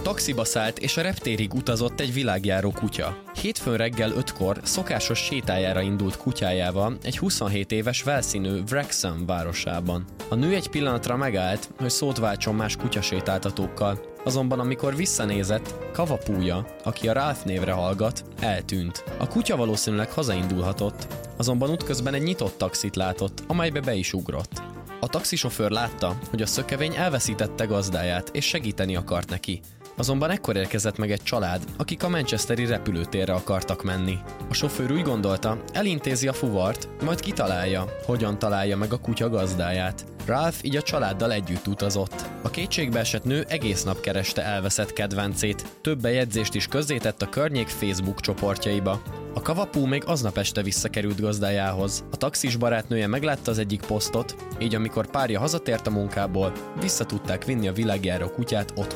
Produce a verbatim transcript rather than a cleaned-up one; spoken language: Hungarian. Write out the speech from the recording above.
Taxiba szállt és a reptérig utazott egy világjáró kutya. Hétfőn reggel ötkor szokásos sétájára indult kutyájával egy huszonhét éves Walesi-nő Wrexham városában. A nő egy pillanatra megállt, hogy szót váltson más kutyasétáltatókkal, azonban amikor visszanézett, Kavapúja, aki a Ralph névre hallgat, eltűnt. A kutya valószínűleg hazaindulhatott, azonban útközben egy nyitott taxit látott, amelybe be is ugrott. A taxisofőr látta, hogy a szökevény elveszítette gazdáját és segíteni akart neki. Azonban ekkor érkezett meg egy család, akik a manchesteri repülőtérre akartak menni. A sofőr úgy gondolta, elintézi a fuvart, majd kitalálja, hogyan találja meg a kutya gazdáját. Ralph így a családdal együtt utazott. A kétségbeesett nő egész nap kereste elveszett kedvencét, több bejegyzést is közzétett a környék Facebook csoportjaiba. A Kavapú még aznap este visszakerült gazdájához. A taxis barátnője meglátta az egyik posztot, így amikor párja hazatért a munkából, vissza tudták vinni a világjáró kutyát otthon.